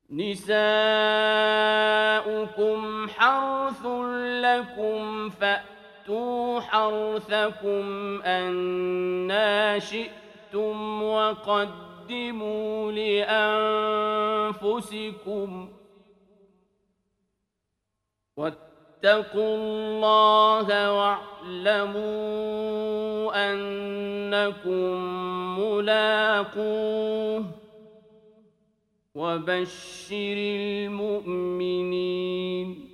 نساؤكم حرث لكم فأتوا حرثكم أنى شئتم وقدموا لأنفسكم واتقوا الله واعلموا أنكم ملاقوه وبشر المؤمنين